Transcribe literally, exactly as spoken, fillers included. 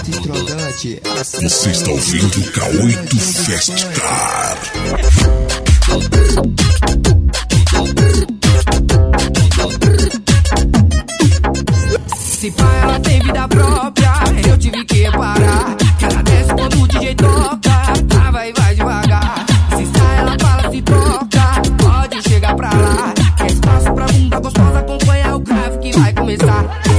Trodante. Você está ouvindo o K oito Festcar. Se pá, ela tem vida própria, eu tive que parar. Que ela desce quando o D J toca, trava e vai devagar. Se sai, ela fala, se troca, pode chegar pra lá. Quer espaço pra bunda gostosa, acompanha o grave que vai começar.